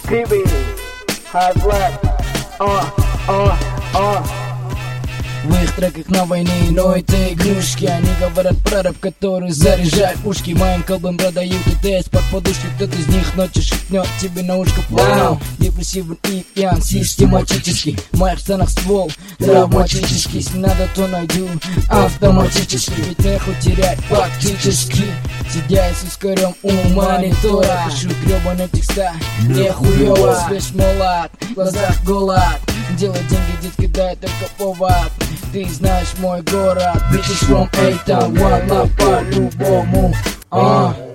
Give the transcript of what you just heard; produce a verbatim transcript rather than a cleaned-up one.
Пиби, Hard Black, о, о, о. В их треках на войне, но это игрушки. Они говорят про рэп, который заряжает пушки. Моим колбам продают ИТС под подушки. Кто-то из них ночью шепнет тебе на ушко план. Депрессивен и пьян, систематически. В моих штанах ствол травматический. Если надо, то найду автоматически. Ведь нехуй терять фактически. Сидя с ускорем у монитора, пишу гребаные текста, нехуёво. Свеж молод, в глазах голод. Делать деньги, детки, дай только повод. Ты знаешь мой город, bitches from A-Town, one love по-любому. uh.